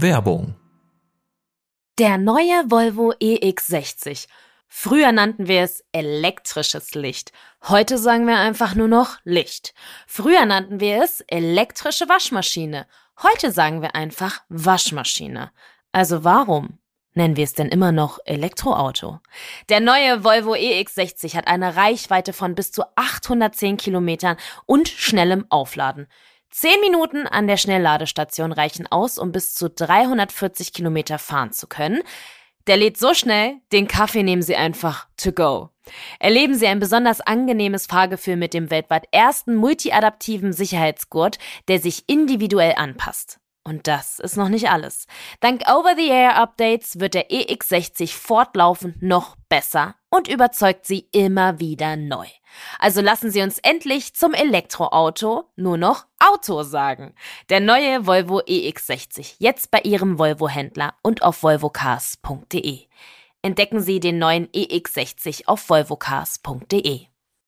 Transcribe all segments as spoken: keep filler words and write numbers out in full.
Werbung. Der neue Volvo E X sechzig. Früher nannten wir es elektrisches Licht. Heute sagen wir einfach nur noch Licht. Früher nannten wir es elektrische Waschmaschine. Heute sagen wir einfach Waschmaschine. Also warum nennen wir es denn immer noch Elektroauto? Der neue Volvo E X sechzig hat eine Reichweite von bis zu achthundertzehn Kilometern und schnellem Aufladen. Zehn Minuten an der Schnellladestation reichen aus, um bis zu dreihundertvierzig Kilometer fahren zu können. Der lädt so schnell, den Kaffee nehmen Sie einfach to go. Erleben Sie ein besonders angenehmes Fahrgefühl mit dem weltweit ersten multiadaptiven Sicherheitsgurt, der sich individuell anpasst. Und das ist noch nicht alles. Dank Over-the-Air-Updates wird der E X sechzig fortlaufend noch besser und überzeugt Sie immer wieder neu. Also lassen Sie uns endlich zum Elektroauto nur noch Auto sagen. Der neue Volvo E X sechzig, jetzt bei Ihrem Volvo-Händler und auf volvo cars punkt de. Entdecken Sie den neuen E X sechzig auf volvo cars punkt de.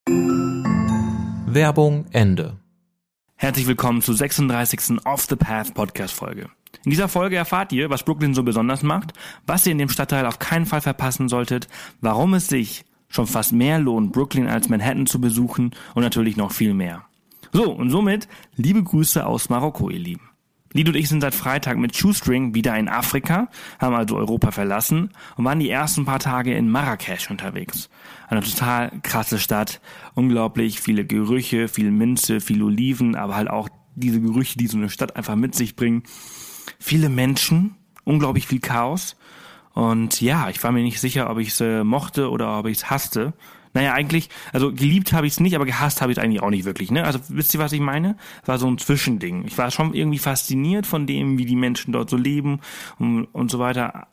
Werbung Ende. Herzlich willkommen zur sechsunddreißigsten Off the Path Podcast-Folge. In dieser Folge erfahrt ihr, was Brooklyn so besonders macht, was ihr in dem Stadtteil auf keinen Fall verpassen solltet, warum es sich schon fast mehr lohnt, Brooklyn als Manhattan zu besuchen und natürlich noch viel mehr. So, und somit liebe Grüße aus Marokko, ihr Lieben. Lied und ich sind seit Freitag mit Shoestring wieder in Afrika, haben also Europa verlassen und waren die ersten paar Tage in Marrakesch unterwegs. Eine total krasse Stadt, unglaublich viele Gerüche, viel Minze, viel Oliven, aber halt auch diese Gerüche, die so eine Stadt einfach mit sich bringen. Viele Menschen, unglaublich viel Chaos und ja, ich war mir nicht sicher, ob ich es äh, mochte oder ob ich es hasste. Naja, eigentlich, also geliebt habe ich es nicht, aber gehasst habe ich es eigentlich auch nicht wirklich, ne? Also wisst ihr, was ich meine? Es war so ein Zwischending. Ich war schon irgendwie fasziniert von dem, wie die Menschen dort so leben und, und so weiter.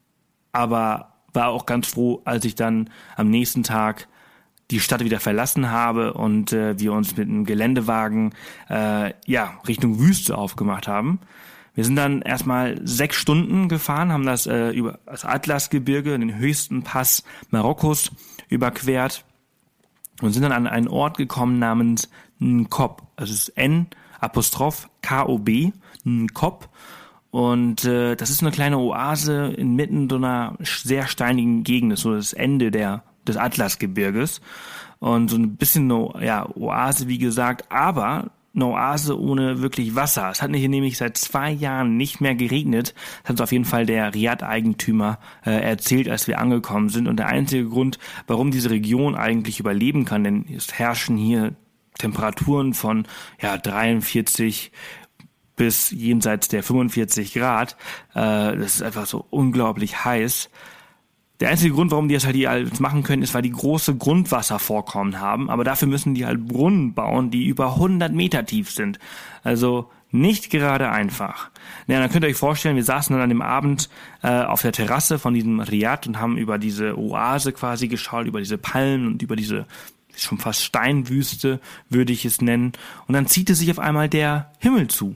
Aber war auch ganz froh, als ich dann am nächsten Tag die Stadt wieder verlassen habe und äh, wir uns mit einem Geländewagen äh, ja Richtung Wüste aufgemacht haben. Wir sind dann erstmal sechs Stunden gefahren, haben das äh, über das Atlasgebirge, den höchsten Pass Marokkos, überquert und sind dann an einen Ort gekommen namens N'Kob. Also es ist N Apostroph K O B, N'Kob. Und äh, das ist eine kleine Oase inmitten so einer sehr steinigen Gegend, das ist so das Ende der des Atlasgebirges und so ein bisschen eine ja, Oase, wie gesagt, aber eine Oase ohne wirklich Wasser. Es hat hier nämlich seit zwei Jahren nicht mehr geregnet. Das hat uns auf jeden Fall der Riad-Eigentümer äh, erzählt, als wir angekommen sind. Und der einzige Grund, warum diese Region eigentlich überleben kann, denn es herrschen hier Temperaturen von ja dreiundvierzig bis jenseits der fünfundvierzig Grad. Äh, das ist einfach so unglaublich heiß. Der einzige Grund, warum die das halt hier alles machen können, ist, weil die große Grundwasservorkommen haben. Aber dafür müssen die halt Brunnen bauen, die über hundert Meter tief sind. Also nicht gerade einfach. Ja, dann könnt ihr euch vorstellen, wir saßen dann an dem Abend äh, auf der Terrasse von diesem Riad und haben über diese Oase quasi geschaut, über diese Palmen und über diese schon fast Steinwüste, würde ich es nennen. Und dann zieht es sich auf einmal der Himmel zu.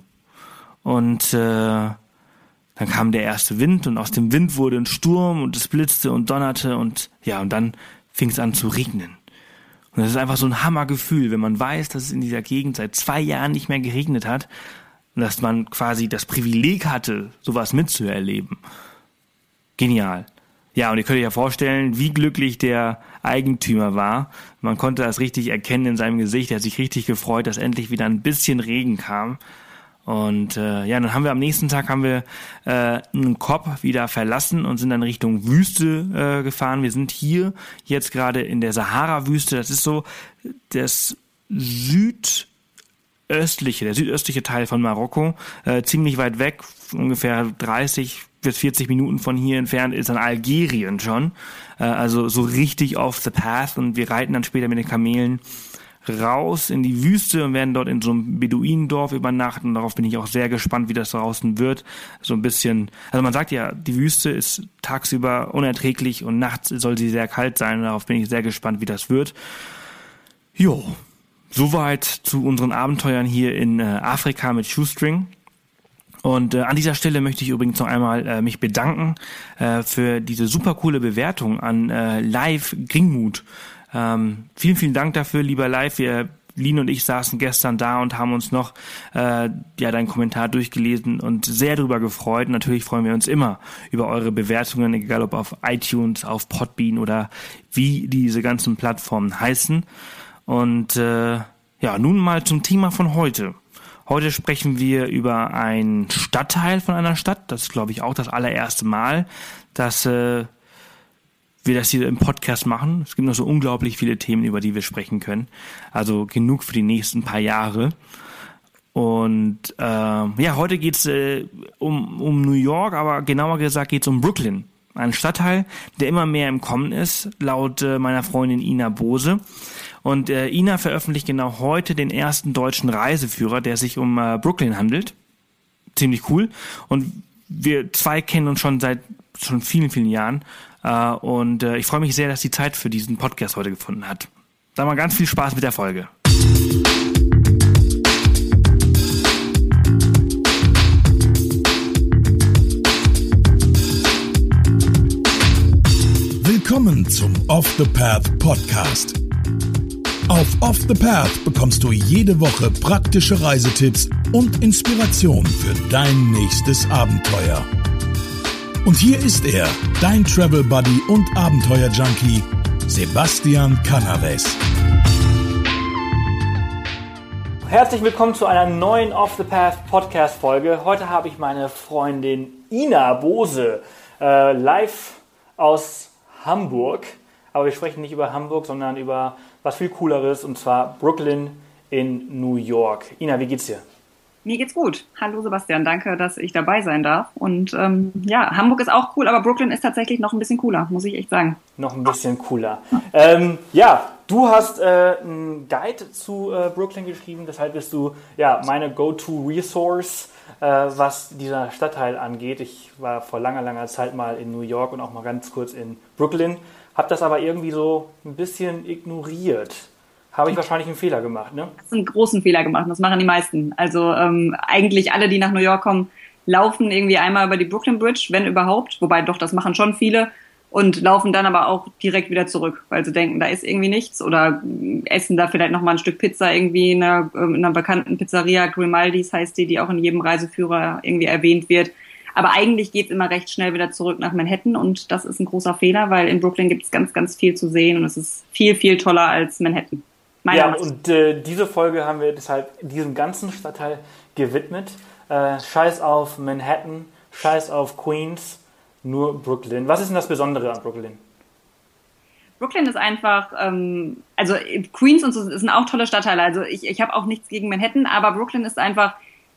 Und äh, dann kam der erste Wind und aus dem Wind wurde ein Sturm und es blitzte und donnerte und ja, und dann fing es an zu regnen. Und das ist einfach so ein Hammergefühl, wenn man weiß, dass es in dieser Gegend seit zwei Jahren nicht mehr geregnet hat und dass man quasi das Privileg hatte, sowas mitzuerleben. Genial. Ja, und ihr könnt euch ja vorstellen, wie glücklich der Eigentümer war. Man konnte das richtig erkennen in seinem Gesicht. Er hat sich richtig gefreut, dass endlich wieder ein bisschen Regen kam. Und äh, ja, dann haben wir am nächsten Tag haben wir äh, N'Kob wieder verlassen und sind dann Richtung Wüste äh, gefahren. Wir sind hier jetzt gerade in der Sahara-Wüste. Das ist so das südöstliche, der südöstliche Teil von Marokko, äh, ziemlich weit weg, ungefähr dreißig bis vierzig Minuten von hier entfernt ist dann Algerien schon. Äh, also so richtig off the path und wir reiten dann später mit den Kamelen raus in die Wüste und werden dort in so einem Beduinendorf übernachten. Und darauf bin ich auch sehr gespannt, wie das draußen wird. So ein bisschen, also man sagt ja, die Wüste ist tagsüber unerträglich und nachts soll sie sehr kalt sein. Und darauf bin ich sehr gespannt, wie das wird. Jo, soweit zu unseren Abenteuern hier in äh, Afrika mit Shoestring. Und äh, an dieser Stelle möchte ich übrigens noch einmal äh, mich bedanken äh, für diese super coole Bewertung an äh, Live Gringmut. Ähm, vielen, vielen Dank dafür, lieber Live. Wir Lin und ich saßen gestern da und haben uns noch äh, ja deinen Kommentar durchgelesen und sehr darüber gefreut. Natürlich freuen wir uns immer über eure Bewertungen, egal ob auf iTunes, auf Podbean oder wie diese ganzen Plattformen heißen. Und äh, ja, nun mal zum Thema von heute. Heute sprechen wir über einen Stadtteil von einer Stadt. Das ist, glaube ich, auch das allererste Mal, dass äh, wir das hier im Podcast machen. Es gibt noch so unglaublich viele Themen, über die wir sprechen können. Also genug für die nächsten paar Jahre. Und äh, ja, heute geht's äh, um, um New York, aber genauer gesagt geht's um Brooklyn. Ein Stadtteil, der immer mehr im Kommen ist, laut äh, meiner Freundin Ina Bose. Und äh, Ina veröffentlicht genau heute den ersten deutschen Reiseführer, der sich um äh, Brooklyn handelt. Ziemlich cool. Und wir zwei kennen uns schon seit schon vielen, vielen Jahren. Uh, und uh, ich freue mich sehr, dass die Zeit für diesen Podcast heute gefunden hat. Dann mal ganz viel Spaß mit der Folge. Willkommen zum Off the Path Podcast. Auf Off the Path bekommst du jede Woche praktische Reisetipps und Inspiration für dein nächstes Abenteuer. Und hier ist er, dein Travel Buddy und Abenteuer-Junkie, Sebastian Canaves. Herzlich willkommen zu einer neuen Off the Path Podcast-Folge. Heute habe ich meine Freundin Ina Bose äh, live aus Hamburg. Aber wir sprechen nicht über Hamburg, sondern über was viel Cooleres, und zwar Brooklyn in New York. Ina, wie geht's dir? Mir geht's gut. Hallo Sebastian, danke, dass ich dabei sein darf. Und ähm, ja, Hamburg ist auch cool, aber Brooklyn ist tatsächlich noch ein bisschen cooler, muss ich echt sagen. Noch ein bisschen cooler. Ähm, ja, du hast äh, einen Guide zu äh, Brooklyn geschrieben, deshalb bist du ja meine Go-To-Resource, äh, was dieser Stadtteil angeht. Ich war vor langer, langer Zeit mal in New York und auch mal ganz kurz in Brooklyn, habe das aber irgendwie so ein bisschen ignoriert. Habe ich wahrscheinlich einen Fehler gemacht, ne? Das ist einen großen Fehler gemacht, das machen die meisten. Also ähm, eigentlich alle, die nach New York kommen, laufen irgendwie einmal über die Brooklyn Bridge, wenn überhaupt. Wobei doch, das machen schon viele. Und laufen dann aber auch direkt wieder zurück, weil sie denken, da ist irgendwie nichts. Oder essen da vielleicht nochmal ein Stück Pizza irgendwie in einer, in einer bekannten Pizzeria. Grimaldis heißt die, die auch in jedem Reiseführer irgendwie erwähnt wird. Aber eigentlich geht's immer recht schnell wieder zurück nach Manhattan. Und das ist ein großer Fehler, weil in Brooklyn gibt's ganz, ganz viel zu sehen. Und es ist viel, viel toller als Manhattan. Ja, und äh, diese Folge haben wir deshalb diesem ganzen Stadtteil gewidmet. Äh, Scheiß auf Manhattan, Scheiß auf Queens, nur Brooklyn. Was ist denn das Besondere an Brooklyn? Brooklyn ist einfach, ähm, also Queens und so sind auch tolle Stadtteile. Also ich, ich habe auch nichts gegen Manhattan, aber Brooklyn ist einfach,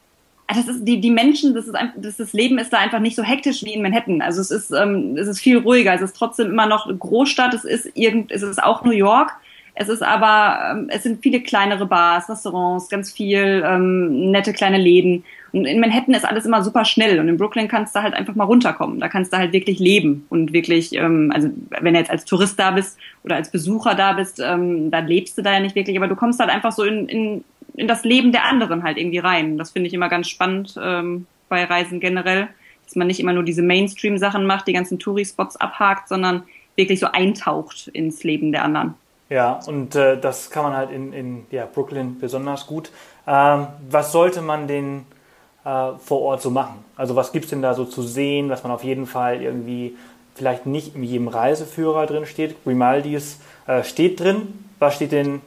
das ist die die Menschen, das ist einfach, das, das Leben ist da einfach nicht so hektisch wie in Manhattan. Also es ist ähm, es ist viel ruhiger. Es ist trotzdem immer noch eine Großstadt. Es ist irgend, es ist auch New York. Es ist aber, es sind viele kleinere Bars, Restaurants, ganz viel ähm, nette kleine Läden. Und in Manhattan ist alles immer super schnell. Und in Brooklyn kannst du halt einfach mal runterkommen. Da kannst du halt wirklich leben. Und wirklich, ähm, also wenn du jetzt als Tourist da bist oder als Besucher da bist, ähm, dann lebst du da ja nicht wirklich. Aber du kommst halt einfach so in, in, in das Leben der anderen halt irgendwie rein. Das finde ich immer ganz spannend ähm, bei Reisen generell. Dass man nicht immer nur diese Mainstream-Sachen macht, die ganzen Touri-Spots abhakt, sondern wirklich so eintaucht ins Leben der anderen. Ja, und äh, das kann man halt in, in ja, Brooklyn besonders gut. Ähm, was sollte man denn äh, vor Ort so machen? Also was gibt's denn da so zu sehen, was man auf jeden Fall irgendwie vielleicht nicht in jedem Reiseführer drin steht? Grimaldis äh, steht drin. Was steht denn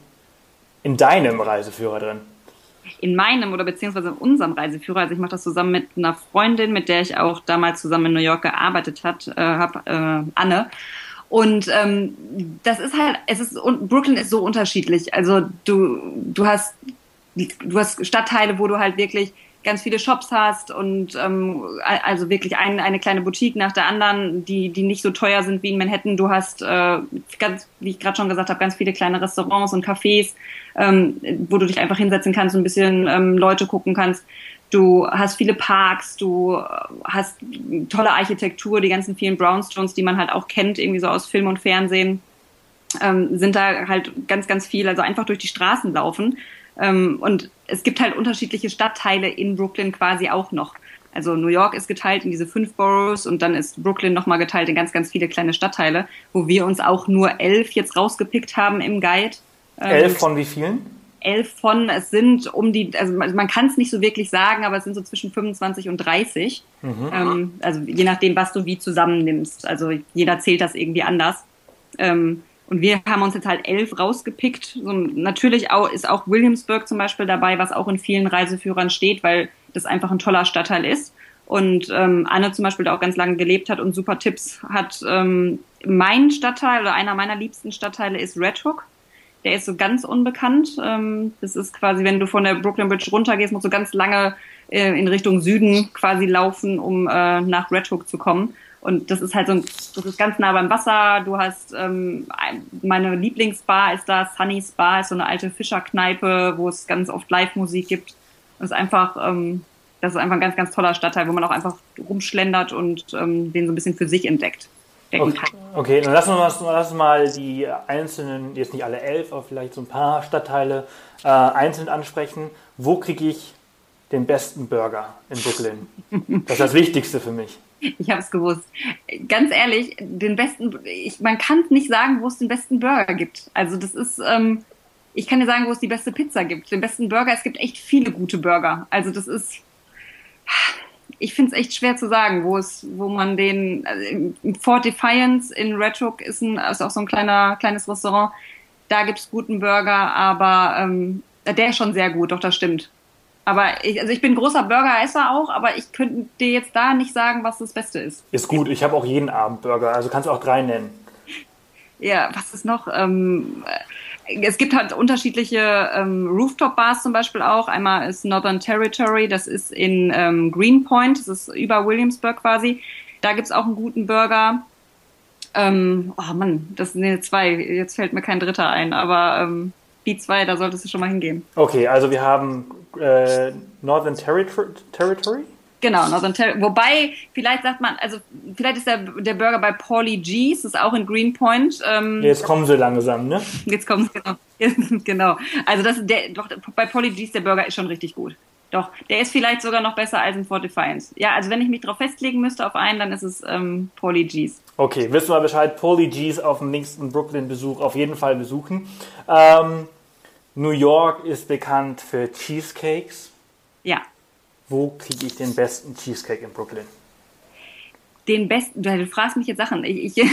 in deinem Reiseführer drin? In meinem oder beziehungsweise in unserem Reiseführer, also ich mache das zusammen mit einer Freundin, mit der ich auch damals zusammen in New York gearbeitet hat, äh, habe, äh, Anne. Und ähm, das ist halt, es ist, Brooklyn ist so unterschiedlich. Also du, du hast, du hast Stadtteile, wo du halt wirklich ganz viele Shops hast und ähm, also wirklich ein, eine kleine Boutique nach der anderen, die die nicht so teuer sind wie in Manhattan. Du hast, äh, ganz, wie ich gerade schon gesagt habe, ganz viele kleine Restaurants und Cafés, ähm, wo du dich einfach hinsetzen kannst und ein bisschen ähm, Leute gucken kannst. Du hast viele Parks, du hast tolle Architektur, die ganzen vielen Brownstones, die man halt auch kennt, irgendwie so aus Film und Fernsehen, ähm, sind da halt ganz, ganz viel, also einfach durch die Straßen laufen. Ähm, und es gibt halt unterschiedliche Stadtteile in Brooklyn quasi auch noch. Also New York ist geteilt in diese fünf Boroughs und dann ist Brooklyn nochmal geteilt in ganz, ganz viele kleine Stadtteile, wo wir uns auch nur elf jetzt rausgepickt haben im Guide. Ähm, elf von wie vielen? elf von, es sind um die, also man, man kann es nicht so wirklich sagen, aber es sind so zwischen fünfundzwanzig und dreißig. Mhm. Ähm, also je nachdem, was du wie zusammennimmst. Also jeder zählt das irgendwie anders. Ähm, und wir haben uns jetzt halt elf rausgepickt. So, natürlich auch, ist auch Williamsburg zum Beispiel dabei, was auch in vielen Reiseführern steht, weil das einfach ein toller Stadtteil ist. Und ähm, Anne zum Beispiel, der auch ganz lange gelebt hat und super Tipps hat. Ähm, mein Stadtteil oder einer meiner liebsten Stadtteile ist Red Hook. Der ist so ganz unbekannt. Ähm, das ist quasi, wenn du von der Brooklyn Bridge runtergehst, musst du ganz lange äh, in Richtung Süden quasi laufen, um äh, nach Red Hook zu kommen. Und das ist halt so ein, das ist ganz nah beim Wasser. Du hast, ähm, meine Lieblingsbar ist da, Sunny's Bar, ist so eine alte Fischerkneipe, wo es ganz oft Live-Musik gibt. Das ist einfach, ähm, das ist einfach ein ganz, ganz toller Stadtteil, wo man auch einfach rumschlendert und ähm, den so ein bisschen für sich entdeckt. Okay, okay, dann lassen wir mal, lassen wir mal die einzelnen, jetzt nicht alle elf, aber vielleicht so ein paar Stadtteile äh, einzeln ansprechen. Wo kriege ich den besten Burger in Brooklyn? Das ist das Wichtigste für mich. Ich habe es gewusst. Ganz ehrlich, den besten, ich, man kann nicht sagen, wo es den besten Burger gibt. Also das ist, ähm, ich kann dir sagen, wo es die beste Pizza gibt. Den besten Burger, es gibt echt viele gute Burger. Also das ist... Ich finde es echt schwer zu sagen, wo es, wo man den, also Fort Defiance in Red Hook ist, ein, ist auch so ein kleiner, kleines Restaurant. Da gibt's guten Burger, aber ähm, der ist schon sehr gut, doch das stimmt. Aber ich, also ich bin großer Burgeresser auch, aber ich könnte dir jetzt da nicht sagen, was das Beste ist. Ist gut, ich habe auch jeden Abend Burger, also kannst du auch drei nennen. Ja, was ist noch? Ähm, es gibt halt unterschiedliche ähm, Rooftop-Bars zum Beispiel auch. Einmal ist Northern Territory, das ist in ähm, Greenpoint, das ist über Williamsburg quasi. Da gibt's auch einen guten Burger. Ähm, oh Mann, das sind nee, zwei, jetzt fällt mir kein dritter ein, aber ähm, die zwei, da solltest du schon mal hingehen. Okay, also wir haben äh, Northern Territory? Territory? Genau, Northern Territory. Wobei, vielleicht sagt man, also vielleicht ist der, der Burger bei Paulie G's, das ist auch in Greenpoint. Ähm, jetzt kommen sie langsam, ne? Jetzt kommen sie, genau. genau. Also das, der, doch, bei Paulie G's, der Burger ist schon richtig gut. Doch, der ist vielleicht sogar noch besser als in Fort Defiance. Ja, also wenn ich mich darauf festlegen müsste auf einen, dann ist es ähm, Paulie G's. Okay, wissen wir Bescheid, Paulie G's auf dem nächsten Brooklyn-Besuch auf jeden Fall besuchen. Ähm, New York ist bekannt für Cheesecakes. Ja. Wo kriege ich den besten Cheesecake in Brooklyn? Den besten, du fragst mich jetzt Sachen, ich, ich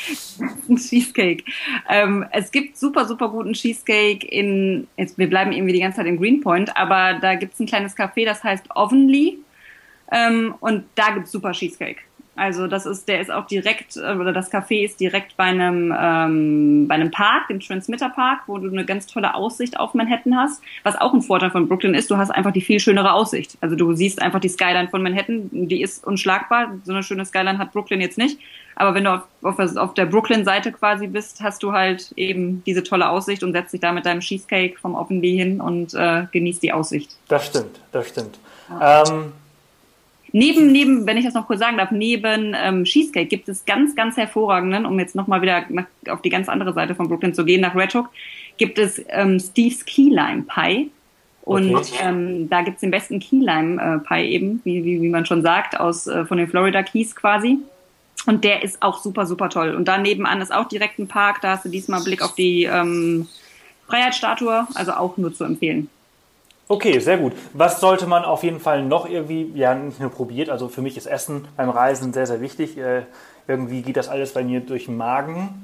Cheesecake. Ähm, es gibt super, super guten Cheesecake in, jetzt, wir bleiben irgendwie die ganze Zeit in Greenpoint, aber da gibt es ein kleines Café, das heißt Ovenly, ähm, und da gibt es super Cheesecake. Also das ist, der ist auch direkt, oder das Café ist direkt bei einem, ähm, bei einem Park, dem Transmitter Park, wo du eine ganz tolle Aussicht auf Manhattan hast. Was auch ein Vorteil von Brooklyn ist, du hast einfach die viel schönere Aussicht. Also du siehst einfach die Skyline von Manhattan, die ist unschlagbar. So eine schöne Skyline hat Brooklyn jetzt nicht. Aber wenn du auf, auf, auf der Brooklyn-Seite quasi bist, hast du halt eben diese tolle Aussicht und setzt dich da mit deinem Cheesecake vom Ovenly hin und äh, genießt die Aussicht. Das stimmt, das stimmt. Ja. Ähm, Neben, neben, wenn ich das noch kurz sagen darf, neben ähm, Cheesecake gibt es ganz, ganz hervorragenden, um jetzt nochmal wieder nach, auf die ganz andere Seite von Brooklyn zu gehen, nach Red Hook, gibt es ähm, Steve's Key Lime Pie. Und okay. ähm, da gibt's den besten Key Lime äh, Pie eben, wie, wie, wie man schon sagt, aus äh, von den Florida Keys quasi. Und der ist auch super, super toll. Und da nebenan ist auch direkt ein Park, da hast du diesmal Blick auf die ähm, Freiheitsstatue, also auch nur zu empfehlen. Okay, sehr gut. Was sollte man auf jeden Fall noch irgendwie, ja, nicht nur probiert, also für mich ist Essen beim Reisen sehr, sehr wichtig. Äh, irgendwie geht das alles bei mir durch den Magen.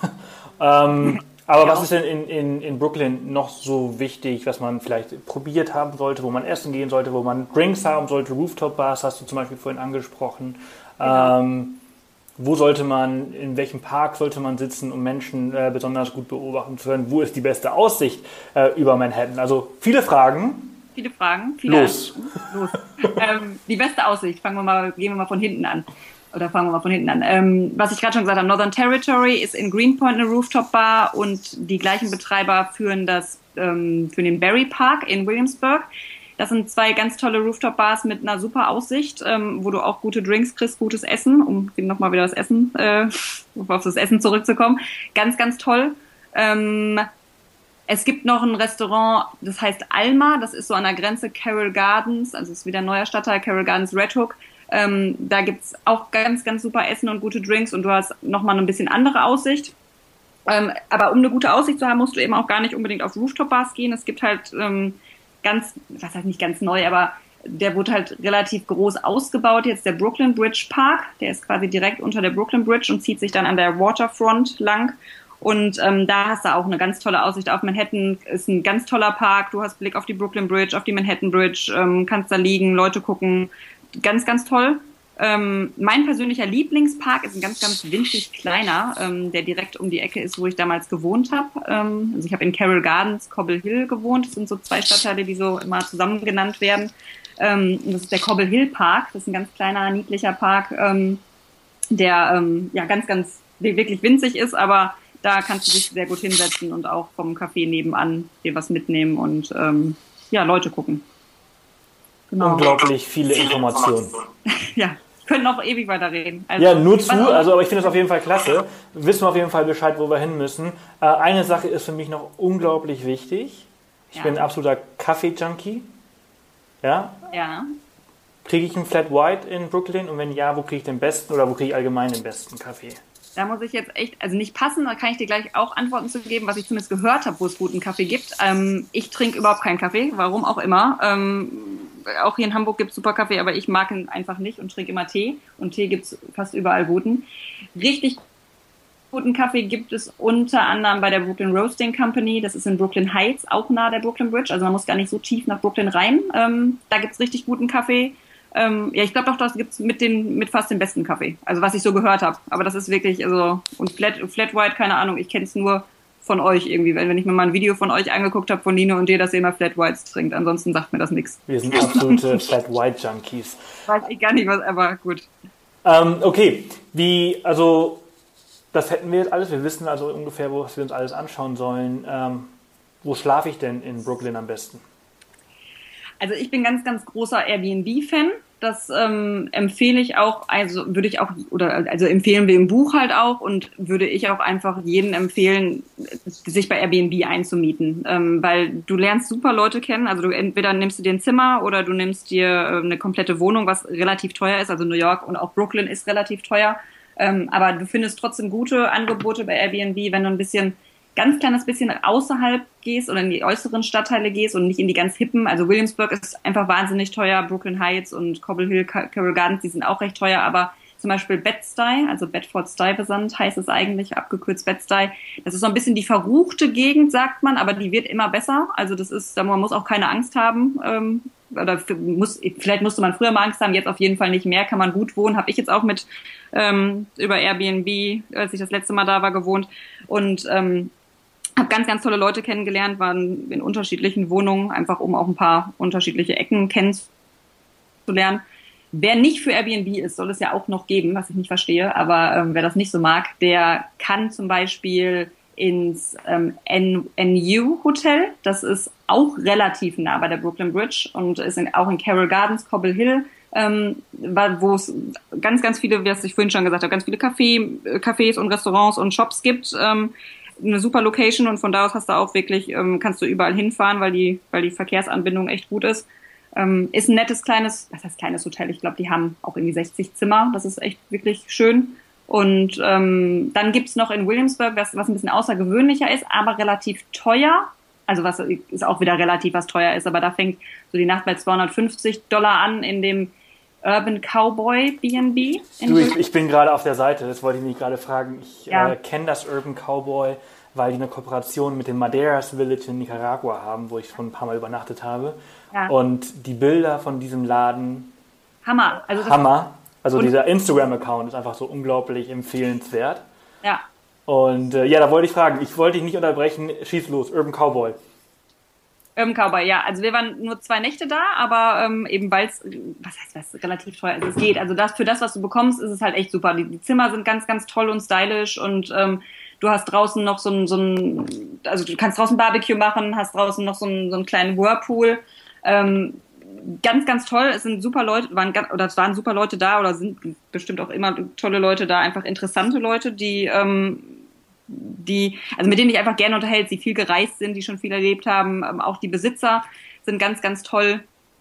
ähm, aber ja. Was ist denn in, in, in Brooklyn noch so wichtig, was man vielleicht probiert haben sollte, wo man essen gehen sollte, wo man Drinks haben sollte? Rooftop-Bars hast du zum Beispiel vorhin angesprochen. Genau. Ähm, wo sollte man, in welchem Park sollte man sitzen, um Menschen äh, besonders gut beobachten zu können? Wo ist die beste Aussicht äh, über Manhattan? Also viele Fragen. Viele Fragen. Viele Los. Los. ähm, die beste Aussicht, fangen wir mal, gehen wir mal von hinten an. Oder fangen wir mal von hinten an. Ähm, was ich gerade schon gesagt habe, Northern Territory ist in Greenpoint eine Rooftop-Bar und die gleichen Betreiber führen das ähm, für den Berry Park in Williamsburg. Das sind zwei ganz tolle Rooftop-Bars mit einer super Aussicht, ähm, wo du auch gute Drinks kriegst, gutes Essen, um nochmal wieder das Essen, äh, auf das Essen zurückzukommen. Ganz, ganz toll. Ähm, es gibt noch ein Restaurant, das heißt Alma, das ist so an der Grenze Carroll Gardens, also ist wieder ein neuer Stadtteil, Carroll Gardens Red Hook. Ähm, da gibt's auch ganz, ganz super Essen und gute Drinks und du hast nochmal ein bisschen andere Aussicht. Ähm, aber um eine gute Aussicht zu haben, musst du eben auch gar nicht unbedingt auf Rooftop-Bars gehen. Es gibt halt ähm, ganz, was heißt nicht ganz neu, aber der wurde halt relativ groß ausgebaut. Jetzt der Brooklyn Bridge Park, der ist quasi direkt unter der Brooklyn Bridge und zieht sich dann an der Waterfront lang. Und ähm, da hast du auch eine ganz tolle Aussicht auf Manhattan. Ist ein ganz toller Park. Du hast Blick auf die Brooklyn Bridge, auf die Manhattan Bridge, ähm, kannst da liegen, Leute gucken. Ganz, ganz toll. Ähm, mein persönlicher Lieblingspark ist ein ganz, ganz winzig kleiner, ähm, der direkt um die Ecke ist, wo ich damals gewohnt habe. Ähm, also ich habe in Carroll Gardens, Cobble Hill gewohnt. Das sind so zwei Stadtteile, die so immer zusammen genannt werden. Ähm, das ist der Cobble Hill Park. Das ist ein ganz kleiner, niedlicher Park, ähm, der ähm, ja ganz, ganz wirklich winzig ist, aber da kannst du dich sehr gut hinsetzen und auch vom Café nebenan dir was mitnehmen und ähm, ja, Leute gucken. Genau. Unglaublich viele Informationen. Ja, können noch ewig weiterreden. Also, ja, nur zu, also aber ich finde es auf jeden Fall klasse. Wissen wir auf jeden Fall Bescheid, wo wir hin müssen. Äh, eine Sache ist für mich noch unglaublich wichtig. Ich ja. bin ein absoluter Kaffee-Junkie. Ja? Ja. Kriege ich einen Flat White in Brooklyn? Und wenn ja, wo kriege ich den besten oder wo kriege ich allgemein den besten Kaffee? Da muss ich jetzt echt, also nicht passen, da kann ich dir gleich auch Antworten zu geben, was ich zumindest gehört habe, wo es guten Kaffee gibt. Ähm, ich trinke überhaupt keinen Kaffee, warum auch immer. Ähm, auch hier in Hamburg gibt es super Kaffee, aber ich mag ihn einfach nicht und trinke immer Tee. Und Tee gibt es fast überall guten. Richtig guten Kaffee gibt es unter anderem bei der Brooklyn Roasting Company. Das ist in Brooklyn Heights, auch nahe der Brooklyn Bridge. Also man muss gar nicht so tief nach Brooklyn rein. Ähm, da gibt es richtig guten Kaffee. Ähm, ja, ich glaube doch, das gibt's mit den mit fast dem besten Kaffee. Also was ich so gehört habe. Aber das ist wirklich, also und Flat, Flat White, keine Ahnung, ich kenne es nur von euch irgendwie. Wenn, wenn ich mir mal ein Video von euch angeguckt habe, von Nino und dir, dass ihr immer Flat Whites trinkt. Ansonsten sagt mir das nichts. Wir sind absolute Flat White Junkies. Weiß ich gar nicht was, aber gut. Ähm, okay, wie, also das hätten wir jetzt alles. Wir wissen also ungefähr, was wir uns alles anschauen sollen. Ähm, wo schlafe ich denn in Brooklyn am besten? Also ich bin ganz, ganz großer Airbnb-Fan. Das ähm, empfehle ich auch, also würde ich auch, oder also empfehlen wir im Buch halt auch und würde ich auch einfach jedem empfehlen, sich bei Airbnb einzumieten. Ähm, weil du lernst super Leute kennen. Also du entweder nimmst du dir ein Zimmer oder du nimmst dir äh, eine komplette Wohnung, was relativ teuer ist. Also New York und auch Brooklyn ist relativ teuer. Ähm, aber du findest trotzdem gute Angebote bei Airbnb, wenn du ein bisschen ganz kleines bisschen außerhalb gehst oder in die äußeren Stadtteile gehst und nicht in die ganz hippen. Also Williamsburg ist einfach wahnsinnig teuer, Brooklyn Heights und Cobble Hill, Carroll Gardens, die sind auch recht teuer, aber zum Beispiel Bed-Stuy, also Bedford-Stuyvesant heißt es eigentlich, abgekürzt Bed-Stuy. Das ist so ein bisschen die verruchte Gegend, sagt man, aber die wird immer besser. Also das ist, man muss auch keine Angst haben. Ähm, oder muss, vielleicht musste man früher mal Angst haben, jetzt auf jeden Fall nicht mehr, kann man gut wohnen. Habe ich jetzt auch mit ähm, über Airbnb, als ich das letzte Mal da war, gewohnt. Und ähm, habe ganz, ganz tolle Leute kennengelernt, waren in unterschiedlichen Wohnungen, einfach um auch ein paar unterschiedliche Ecken kennenzulernen. Wer nicht für Airbnb ist, soll es ja auch noch geben, was ich nicht verstehe, aber ähm, wer das nicht so mag, der kann zum Beispiel ins ähm, N U Hotel, das ist auch relativ nah bei der Brooklyn Bridge und ist in, auch in Carroll Gardens, Cobble Hill, ähm, wo es ganz, ganz viele, wie ich vorhin schon gesagt habe, ganz viele Café, Cafés und Restaurants und Shops gibt, ähm, eine super Location und von da aus hast du auch wirklich, ähm, kannst du überall hinfahren, weil die, weil die Verkehrsanbindung echt gut ist. Ähm, ist ein nettes kleines, was heißt kleines Hotel? Ich glaube, die haben auch irgendwie sechzig Zimmer. Das ist echt wirklich schön. Und ähm, dann gibt's noch in Williamsburg, was, was ein bisschen außergewöhnlicher ist, aber relativ teuer. Also was ist auch wieder relativ, was teuer ist, aber da fängt so die Nacht bei zweihundertfünfzig Dollar an in dem Urban Cowboy B and B. Du, ich, ich bin gerade auf der Seite, das wollte ich mich gerade fragen. Ich ja. äh, kenne das Urban Cowboy, weil die eine Kooperation mit dem Madeiras Village in Nicaragua haben, wo ich schon ein paar Mal übernachtet habe. Ja. Und die Bilder von diesem Laden, Hammer. Also das Hammer. Also dieser Instagram-Account ist einfach so unglaublich empfehlenswert. Ja. Und äh, ja, da wollte ich fragen, ich wollte dich nicht unterbrechen, schieß los, Urban Cowboy. Urban Cowboy, ja. Also wir waren nur zwei Nächte da, aber ähm, eben weil es, was heißt was, relativ teuer ist, es geht. Also das für das, was du bekommst, ist es halt echt super. Die, die Zimmer sind ganz, ganz toll und stylisch und ähm, du hast draußen noch so ein, so ein, also du kannst draußen Barbecue machen, hast draußen noch so einen, so einen kleinen Whirlpool. Ähm, ganz, ganz toll. Es sind super Leute, waren oder es waren super Leute da oder sind bestimmt auch immer tolle Leute da, einfach interessante Leute, die ähm, die, also mit denen ich einfach gerne unterhält, die viel gereist sind, die schon viel erlebt haben. Ähm, auch die Besitzer sind ganz, ganz toll.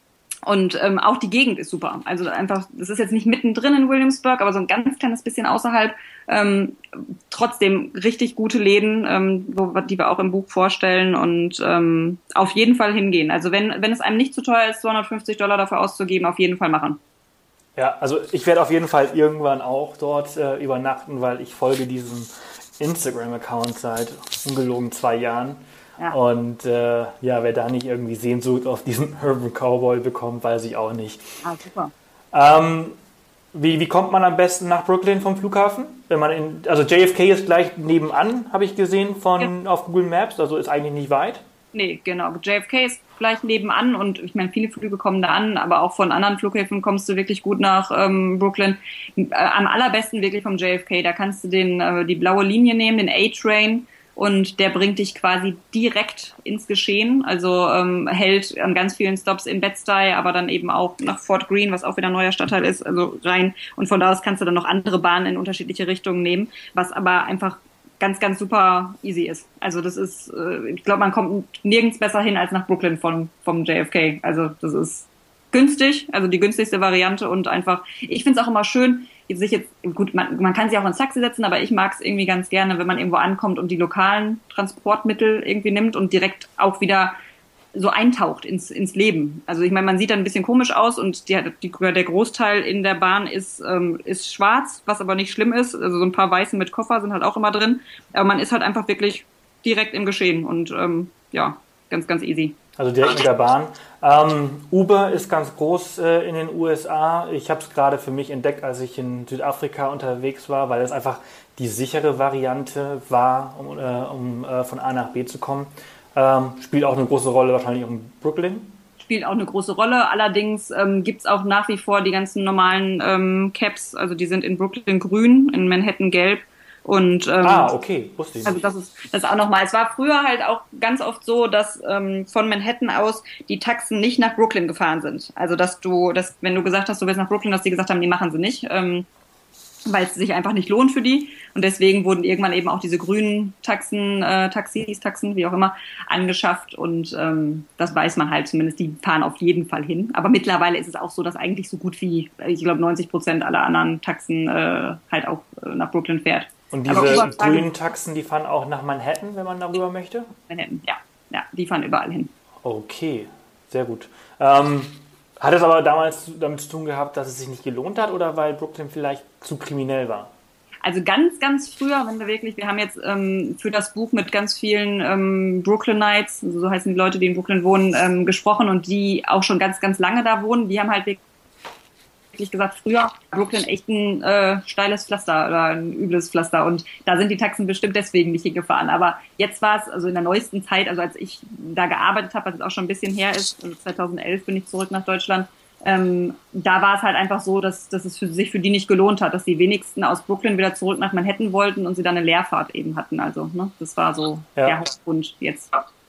Und ähm, auch die Gegend ist super. Also einfach, das ist jetzt nicht mittendrin in Williamsburg, aber so ein ganz kleines bisschen außerhalb. Ähm, trotzdem richtig gute Läden, ähm, wo, die wir auch im Buch vorstellen und ähm, auf jeden Fall hingehen. Also wenn wenn es einem nicht zu teuer ist, zweihundertfünfzig Dollar dafür auszugeben, auf jeden Fall machen. Ja, also ich werde auf jeden Fall irgendwann auch dort äh, übernachten, weil ich folge diesem Instagram-Account seit ungelogen zwei Jahren. Ja. Und äh, ja, wer da nicht irgendwie Sehnsucht auf diesen Urban Cowboy bekommt, weiß ich auch nicht. Ah, super. Ähm, wie, wie kommt man am besten nach Brooklyn vom Flughafen? Wenn man in, also J F K ist gleich nebenan, habe ich gesehen von ja. auf Google Maps, also ist eigentlich nicht weit. Nee, genau. J F K ist gleich nebenan und ich meine, viele Flüge kommen da an, aber auch von anderen Flughäfen kommst du wirklich gut nach ähm, Brooklyn. Äh, am allerbesten wirklich vom J F K, da kannst du den äh, die blaue Linie nehmen, den A-Train. Und der bringt dich quasi direkt ins Geschehen, also ähm, hält an ganz vielen Stops in Bed-Stuy, aber dann eben auch nach Fort Greene, was auch wieder ein neuer Stadtteil ist, also rein. Und von da aus kannst du dann noch andere Bahnen in unterschiedliche Richtungen nehmen, was aber einfach ganz, ganz super easy ist. Also das ist, äh, ich glaube, man kommt nirgends besser hin als nach Brooklyn vom, vom J F K. Also das ist günstig, also die günstigste Variante und einfach, ich finde es auch immer schön, sich jetzt, gut, man, man kann sich auch ins Taxi setzen, aber ich mag es irgendwie ganz gerne, wenn man irgendwo ankommt und die lokalen Transportmittel irgendwie nimmt und direkt auch wieder so eintaucht ins, ins Leben. Also ich meine, man sieht dann ein bisschen komisch aus und die, die, der Großteil in der Bahn ist, ähm, ist schwarz, was aber nicht schlimm ist. Also so ein paar Weißen mit Koffer sind halt auch immer drin. Aber man ist halt einfach wirklich direkt im Geschehen und ähm, ja, ganz, ganz easy. Also direkt mit der Bahn. Ähm, Uber ist ganz groß äh, in den U S A. Ich habe es gerade für mich entdeckt, als ich in Südafrika unterwegs war, weil es einfach die sichere Variante war, um, äh, um äh, von A nach B zu kommen. Ähm, spielt auch eine große Rolle wahrscheinlich auch in Brooklyn. Spielt auch eine große Rolle. Allerdings ähm, gibt es auch nach wie vor die ganzen normalen ähm, Cabs. Also die sind in Brooklyn grün, in Manhattan gelb. Und, ähm, ah, okay, wusste ich nicht. Also das ist das ist auch nochmal. Es war früher halt auch ganz oft so, dass ähm, von Manhattan aus die Taxen nicht nach Brooklyn gefahren sind. Also dass du, dass wenn du gesagt hast, du willst nach Brooklyn, dass die gesagt haben, die machen sie nicht, ähm, weil es sich einfach nicht lohnt für die. Und deswegen wurden irgendwann eben auch diese grünen Taxen, äh, Taxis, Taxen, wie auch immer, angeschafft. Und ähm, das weiß man halt zumindest, die fahren auf jeden Fall hin. Aber mittlerweile ist es auch so, dass eigentlich so gut wie, ich glaube, neunzig Prozent aller anderen Taxen äh, halt auch äh, nach Brooklyn fährt. Und diese grünen Taxen, die fahren auch nach Manhattan, wenn man darüber möchte? Manhattan, ja. Ja, die fahren überall hin. Okay, sehr gut. Ähm, hat es aber damals damit zu tun gehabt, dass es sich nicht gelohnt hat oder weil Brooklyn vielleicht zu kriminell war? Also ganz, ganz früher, wenn wir wirklich, wir haben jetzt ähm, für das Buch mit ganz vielen ähm, Brooklynites, also so heißen die Leute, die in Brooklyn wohnen, ähm, gesprochen und die auch schon ganz, ganz lange da wohnen, die haben halt wirklich wirklich gesagt, früher Brooklyn echt ein äh, steiles Pflaster oder ein übles Pflaster und da sind die Taxen bestimmt deswegen nicht hingefahren. Aber jetzt war es, also in der neuesten Zeit, also als ich da gearbeitet habe, was jetzt auch schon ein bisschen her ist, also zweitausendelf bin ich zurück nach Deutschland, ähm, da war es halt einfach so, dass, dass es für sich für die nicht gelohnt hat, dass die wenigsten aus Brooklyn wieder zurück nach Manhattan wollten und sie dann eine Leerfahrt eben hatten. Also ne, das war so ja. der Hauptgrund jetzt.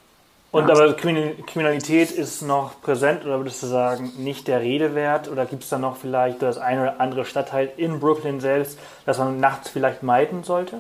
Und aber Kriminalität ist noch präsent oder würdest du sagen, nicht der Rede wert? Oder gibt es da noch vielleicht das eine oder andere Stadtteil in Brooklyn selbst, das man nachts vielleicht meiden sollte?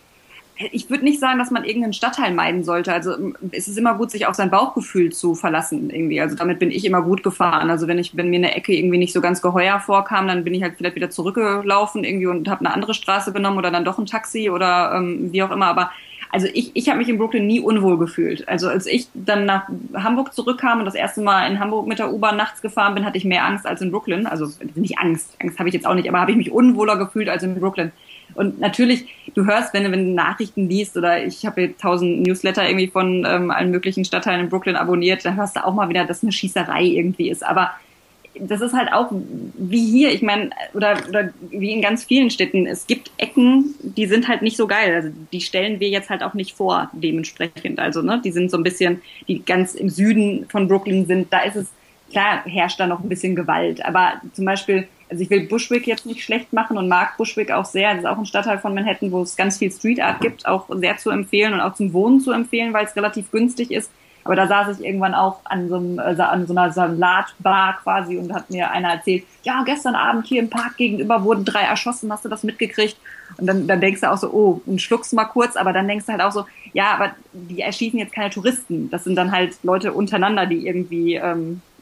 Ich würde nicht sagen, dass man irgendeinen Stadtteil meiden sollte. Also es ist immer gut, sich auf sein Bauchgefühl zu verlassen irgendwie. Also damit bin ich immer gut gefahren. Also wenn ich, wenn mir eine Ecke irgendwie nicht so ganz geheuer vorkam, dann bin ich halt vielleicht wieder zurückgelaufen irgendwie und habe eine andere Straße genommen oder dann doch ein Taxi oder ähm, wie auch immer. Aber also ich, ich habe mich in Brooklyn nie unwohl gefühlt. Also als ich dann nach Hamburg zurückkam und das erste Mal in Hamburg mit der U-Bahn nachts gefahren bin, hatte ich mehr Angst als in Brooklyn. Also nicht Angst, Angst habe ich jetzt auch nicht, aber habe ich mich unwohler gefühlt als in Brooklyn. Und natürlich, du hörst, wenn du, wenn du Nachrichten liest oder ich habe hier tausend Newsletter irgendwie von ähm, allen möglichen Stadtteilen in Brooklyn abonniert, dann hörst du auch mal wieder, dass eine Schießerei irgendwie ist. Aber das ist halt auch wie hier, ich meine, oder, oder wie in ganz vielen Städten, es gibt Ecken, die sind halt nicht so geil. Also die stellen wir jetzt halt auch nicht vor, dementsprechend. Also ne, die sind so ein bisschen, die ganz im Süden von Brooklyn sind, da ist es, klar herrscht da noch ein bisschen Gewalt. Aber zum Beispiel, also ich will Bushwick jetzt nicht schlecht machen und mag Bushwick auch sehr. Das ist auch ein Stadtteil von Manhattan, wo es ganz viel Street Art gibt, auch sehr zu empfehlen und auch zum Wohnen zu empfehlen, weil es relativ günstig ist. Aber da saß ich irgendwann auch an so, einem, äh, an so einer Salatbar quasi und hat mir einer erzählt, ja, gestern Abend hier im Park gegenüber wurden drei erschossen, hast du das mitgekriegt? Und dann, dann denkst du auch so, oh, und schluckst mal kurz, aber dann denkst du halt auch so, ja, aber die erschießen jetzt keine Touristen. Das sind dann halt Leute untereinander, die irgendwie ähm,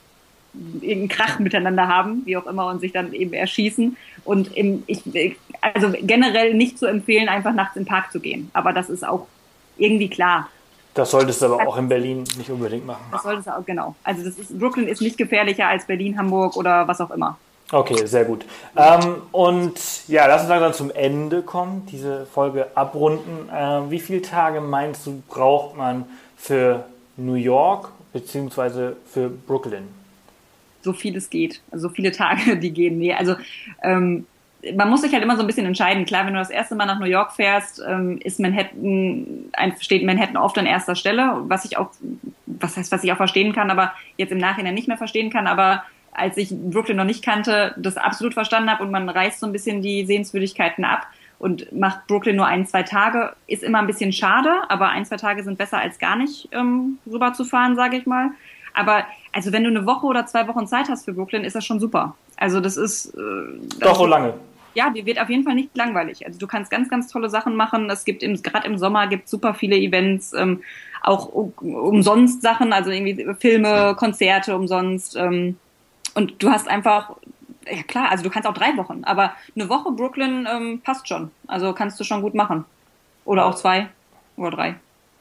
irgendeinen Krach miteinander haben, wie auch immer, und sich dann eben erschießen. Und im, ich, also generell nicht zu empfehlen, einfach nachts im Park zu gehen. Aber das ist auch irgendwie klar. Das solltest du aber auch in Berlin nicht unbedingt machen. Das solltest du auch, genau. Also das ist, Brooklyn ist nicht gefährlicher als Berlin, Hamburg oder was auch immer. Okay, sehr gut. Ähm, und ja, lass uns langsam zum Ende kommen, diese Folge abrunden. Ähm, wie viele Tage meinst du, braucht man für New York beziehungsweise für Brooklyn? So viel es geht. Also so viele Tage, die gehen. Nee, also ähm, man muss sich halt immer so ein bisschen entscheiden. Klar, wenn du das erste Mal nach New York fährst, ähm, ist Manhattan, ein, steht Manhattan oft an erster Stelle, was ich auch, was heißt, was ich auch verstehen kann, aber jetzt im Nachhinein nicht mehr verstehen kann. Aber als ich Brooklyn noch nicht kannte, das absolut verstanden habe, und man reißt so ein bisschen die Sehenswürdigkeiten ab und macht Brooklyn nur ein, zwei Tage, ist immer ein bisschen schade, aber ein, zwei Tage sind besser als gar nicht ähm, rüber zu fahren, sage ich mal. Aber also wenn du eine Woche oder zwei Wochen Zeit hast für Brooklyn, ist das schon super. Also das ist... Äh, das Doch so lange. Ja, dir wird auf jeden Fall nicht langweilig. Also du kannst ganz, ganz tolle Sachen machen. Es gibt im, gerade im Sommer gibt es super viele Events, ähm, auch um, umsonst Sachen, also irgendwie Filme, Konzerte umsonst. Ähm, und du hast einfach, ja klar, also du kannst auch drei Wochen, aber eine Woche Brooklyn ähm, passt schon. Also kannst du schon gut machen. Oder auch zwei oder drei.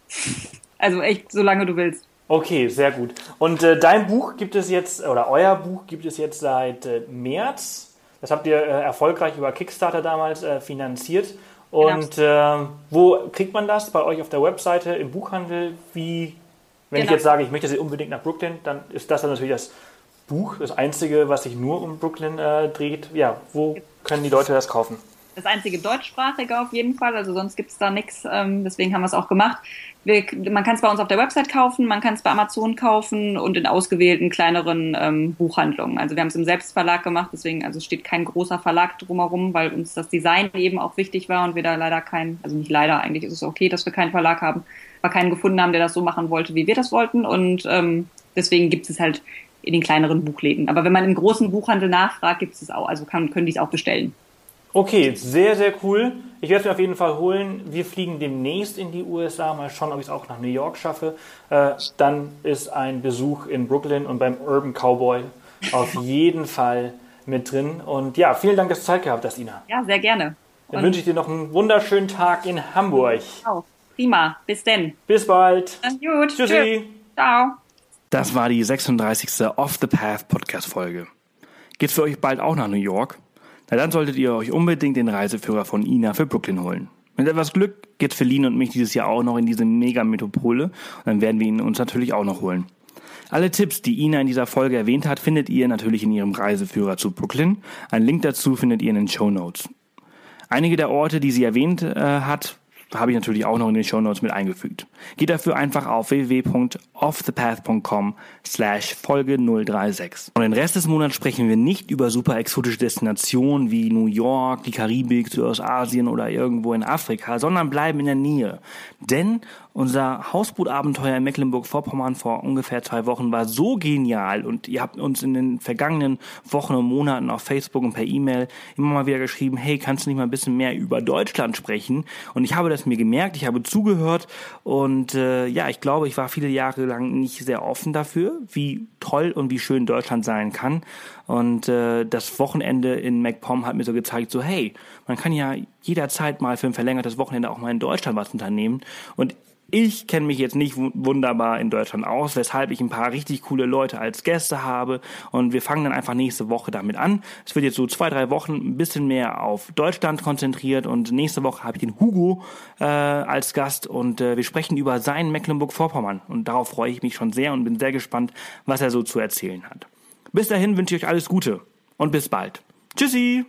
Also echt, solange du willst. Okay, sehr gut. Und äh, dein Buch gibt es jetzt, oder euer Buch gibt es jetzt seit äh, März. Das habt ihr äh, erfolgreich über Kickstarter damals äh, finanziert. Und genau. äh, wo kriegt man das? Bei euch auf der Webseite, im Buchhandel? Wie, wenn genau. ich jetzt sage, ich möchte sie unbedingt nach Brooklyn, dann ist das dann natürlich das Buch, das einzige, was sich nur um Brooklyn äh, dreht. Ja, wo können die Leute das kaufen? Das einzige deutschsprachige auf jeden Fall, also sonst gibt es da nichts, ähm, deswegen haben wir es auch gemacht. Wir, man kann es bei uns auf der Website kaufen, man kann es bei Amazon kaufen und in ausgewählten kleineren ähm, Buchhandlungen. Also wir haben es im Selbstverlag gemacht, deswegen also steht kein großer Verlag drumherum, weil uns das Design eben auch wichtig war und wir da leider keinen, also nicht leider, eigentlich ist es okay, dass wir keinen Verlag haben, aber keinen gefunden haben, der das so machen wollte, wie wir das wollten, und ähm, deswegen gibt es halt in den kleineren Buchläden. Aber wenn man im großen Buchhandel nachfragt, gibt es es auch, also kann, können die es auch bestellen. Okay, sehr, sehr cool. Ich werde es mir auf jeden Fall holen. Wir fliegen demnächst in die U S A. Mal schauen, ob ich es auch nach New York schaffe. Äh, dann ist ein Besuch in Brooklyn und beim Urban Cowboy auf jeden Fall mit drin. Und ja, vielen Dank, dass du Zeit gehabt hast, Ina. Ja, sehr gerne. Dann und wünsche ich dir noch einen wunderschönen Tag in Hamburg. Auch. Prima. Bis denn. Bis bald. Dann gut. Tschüssi. Tschüss. Ciao. Das war die sechsunddreißigste Off the Path Podcast-Folge. Geht's für euch bald auch nach New York? Na, dann solltet ihr euch unbedingt den Reiseführer von Ina für Brooklyn holen. Mit etwas Glück geht's für Lin und mich dieses Jahr auch noch in diese Mega-Metropole, und dann werden wir ihn uns natürlich auch noch holen. Alle Tipps, die Ina in dieser Folge erwähnt hat, findet ihr natürlich in ihrem Reiseführer zu Brooklyn. Einen Link dazu findet ihr in den Shownotes. Einige der Orte, die sie erwähnt äh, hat, habe ich natürlich auch noch in den Shownotes mit eingefügt. Geht dafür einfach auf w w w punkt off the path punkt com slash Folge null drei sechs. Und den Rest des Monats sprechen wir nicht über super exotische Destinationen wie New York, die Karibik, Südostasien oder irgendwo in Afrika, sondern bleiben in der Nähe. Denn unser Hausbootabenteuer in Mecklenburg-Vorpommern vor ungefähr zwei Wochen war so genial, und ihr habt uns in den vergangenen Wochen und Monaten auf Facebook und per E-Mail immer mal wieder geschrieben, hey, kannst du nicht mal ein bisschen mehr über Deutschland sprechen? Und ich habe das mir gemerkt, ich habe zugehört, und äh, ja, ich glaube, ich war viele Jahre lang nicht sehr offen dafür, wie toll und wie schön Deutschland sein kann. Und äh, das Wochenende in MacPom hat mir so gezeigt, so hey, man kann ja jederzeit mal für ein verlängertes Wochenende auch mal in Deutschland was unternehmen. Und ich kenne mich jetzt nicht wunderbar in Deutschland aus, weshalb ich ein paar richtig coole Leute als Gäste habe, und wir fangen dann einfach nächste Woche damit an. Es wird jetzt so zwei, drei Wochen ein bisschen mehr auf Deutschland konzentriert, und nächste Woche habe ich den Hugo äh, als Gast, und äh, wir sprechen über sein Mecklenburg-Vorpommern, und darauf freue ich mich schon sehr und bin sehr gespannt, was er so zu erzählen hat. Bis dahin wünsche ich euch alles Gute und bis bald. Tschüssi!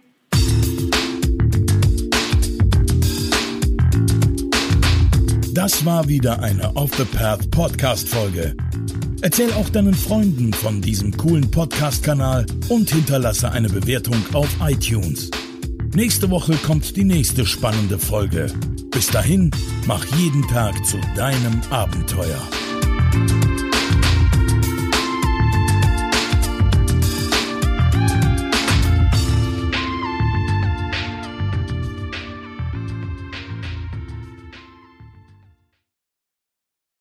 Das war wieder eine Off the Path Podcast-Folge. Erzähl auch deinen Freunden von diesem coolen Podcast-Kanal und hinterlasse eine Bewertung auf iTunes. Nächste Woche kommt die nächste spannende Folge. Bis dahin, mach jeden Tag zu deinem Abenteuer.